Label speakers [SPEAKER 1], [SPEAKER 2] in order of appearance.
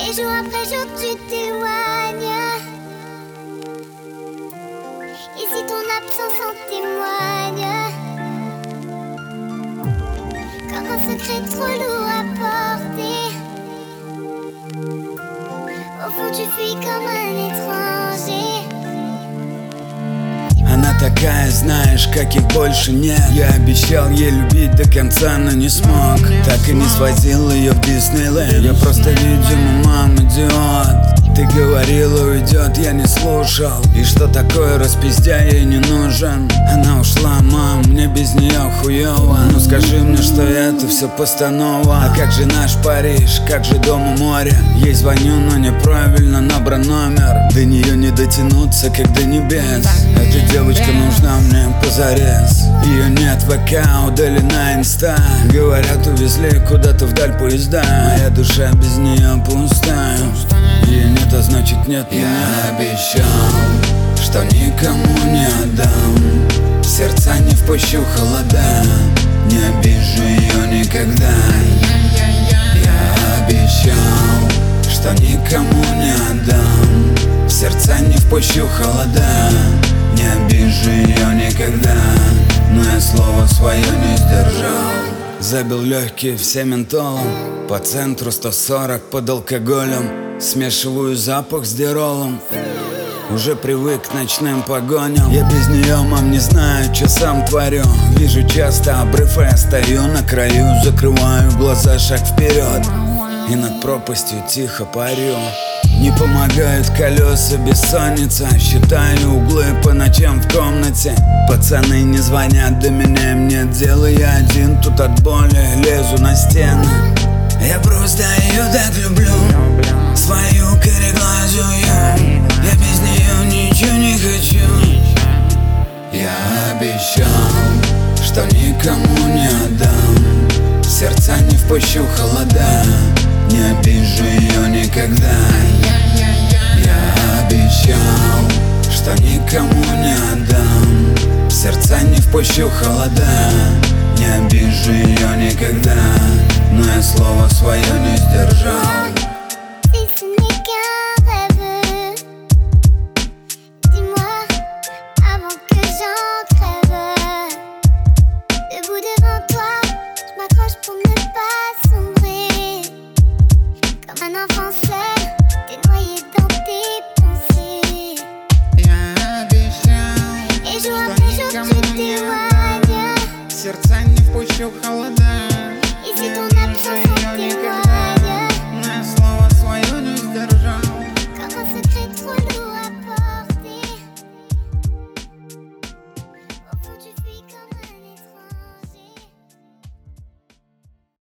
[SPEAKER 1] Et jour après jour tu t'éloignes. Et si ton absence en témoigne, comme un secret trop lourd à porter, au fond tu fuis comme un étranger.
[SPEAKER 2] Она такая, знаешь, каких больше нет. Я обещал ей любить до конца, но не смог. Так и не свозил ее в Диснейленд. Я просто, видимо, мам, идиот. Ты говорила, уйдет, я не слушал. И что такое распиздя, ей не нужен. Она ушла, мам, мне без нее хуёво. Ну скажи мне, что это все постанова. А как же наш Париж, как же дом у моря? Ей звоню, но неправильно набран номер. До нее не дотянуться, как до небес. Эта девочка нужна мне позарез. Ее нет в ВК, удалена инста. Говорят, увезли куда-то вдаль поезда. Моя душа без нее пустая. Ее нет, а значит нет меня. Я обещал, что никому не отдам. В сердца не впущу холода. Не обижу ее никогда. Я обещал, что никому не отдам. В сердца не впущу холода. Не обижу ее никогда. Но я слово свое не сдержал. Забил легкие все ментолом. По центру 140 под алкоголем. Смешиваю запах с диролом. Уже привык к ночным погоням. Я без нее, мам, не знаю, что сам творю. Вижу часто обрыв, и я стою на краю. Закрываю глаза, шаг вперед. И над пропастью тихо парю. Не помогают колеса, бессонница. Считаю углы по ночам в комнате. Пацаны не звонят до меня, им нет дела. Я один тут от боли лезу на стены. Я просто ее так люблю, свою кореглазую. Я без нее ничего не хочу. Я обещал, что никому не отдам. В сердца не впущу холода. Не обижу ее никогда. Я обещал, что никому не отдам. В сердца не впущу холода. Не обижу ее никогда. Но я слово свое не сдержал.
[SPEAKER 1] Si ce n'est qu'un rêve, dis-moi avant que j'en crève. Debout devant toi, je m'accroche pour ne pas sombrer. Comme un enfant seul, t'es noyé dans tes pensées.
[SPEAKER 3] Я обещал,
[SPEAKER 1] Et jour après jour tu t'éloignes.
[SPEAKER 3] в сердца не впущу холода.